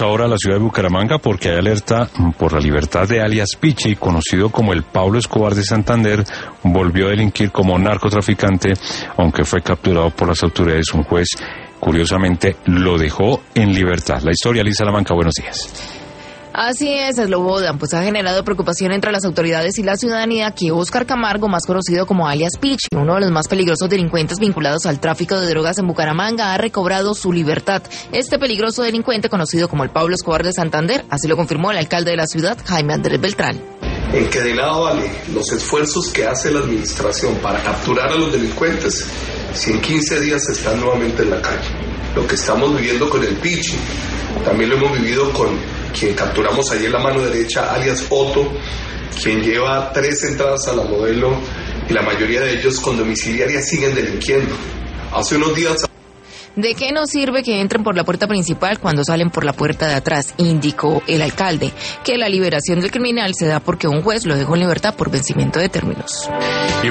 hasta ahora a la ciudad de Bucaramanga porque hay alerta por la libertad de alias Pichi, conocido como el Pablo Escobar de Santander. Volvió a delinquir como narcotraficante, aunque fue capturado por las autoridades. Un juez, curiosamente, lo dejó en libertad. La historia, Liz Salamanca, buenos días. Así es, Slobodan, pues ha generado preocupación entre las autoridades y la ciudadanía que Óscar Camargo, más conocido como alias Pichi, uno de los más peligrosos delincuentes vinculados al tráfico de drogas en Bucaramanga, ha recobrado su libertad. Este peligroso delincuente, conocido como el Pablo Escobar de Santander, así lo confirmó el alcalde de la ciudad, Jaime Andrés Beltrán. En que de nada vale los esfuerzos que hace la administración para capturar a los delincuentes si en 15 días están nuevamente en la calle. Lo que estamos viviendo con el Pichi, también lo hemos vivido con quien capturamos ayer en la mano derecha, alias Otto, quien lleva 3 entradas a la Modelo y la mayoría de ellos con domiciliaria siguen delinquiendo. Hace unos días... ¿De qué nos sirve que entren por la puerta principal cuando salen por la puerta de atrás? Indicó el alcalde que la liberación del criminal se da porque un juez lo dejó en libertad por vencimiento de términos.